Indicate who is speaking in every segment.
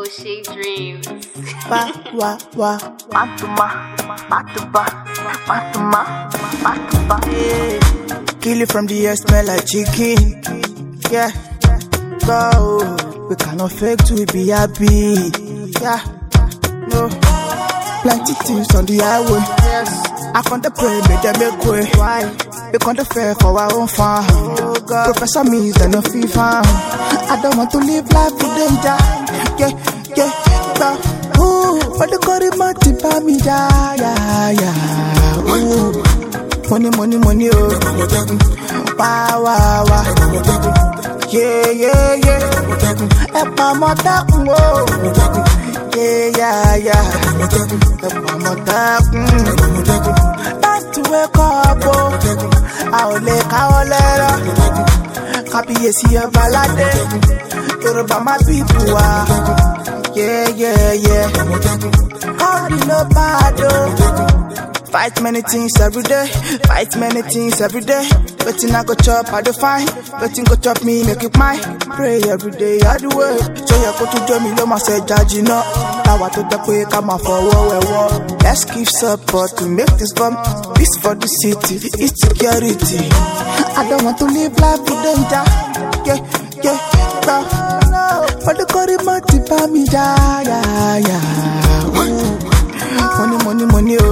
Speaker 1: O'Shea Dreams.
Speaker 2: Kill it from the air, smell like chicken. Yeah, go. We cannot fake to be happy. Yeah, no. Plenty things on the highway. I can't pray, make them make way. Why? We can't fair for our own farm. Oh God. Professor me, then no fee farm. I don't want to live life with danger. Yeah, ooh, but the curry money by me, yeah. Ooh, money, oh. Wow. Yeah. Epa motakun, oh. Yeah. Epa motakun. Time to wake up, oh. Aole kaolera. Kabiyesi Obalade. Yoruba my people, yeah. How do you know bad, oh? Fight many things every day. Waiting I go chop, I do fine. Waiting go chop me, make it mine. Pray every day, I do it. So you go to do me, loma say judge, no. Power to the way, come on for war. Let's give support to make this bomb. Peace for the city, it's security. I don't want to live life with danger. Yeah. For the curry money by me, yeah. Money, oh.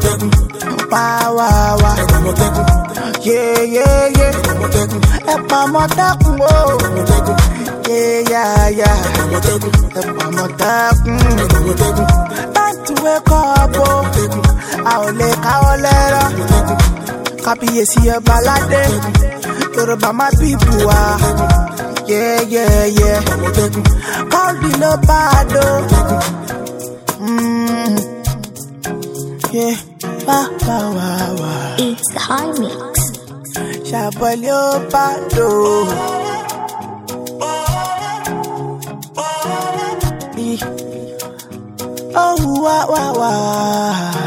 Speaker 2: Wow. Yeah. Epa motakun, oh. Yeah. Epa motakun. Time to wake up, oh. Aole kaolera. Kabiyesi Obalade. Yoruba my people, yeah. Call the no bad, oh. Yeah. Wow.
Speaker 3: It's the high mix.
Speaker 2: Shabalio Bado. Oh, wow.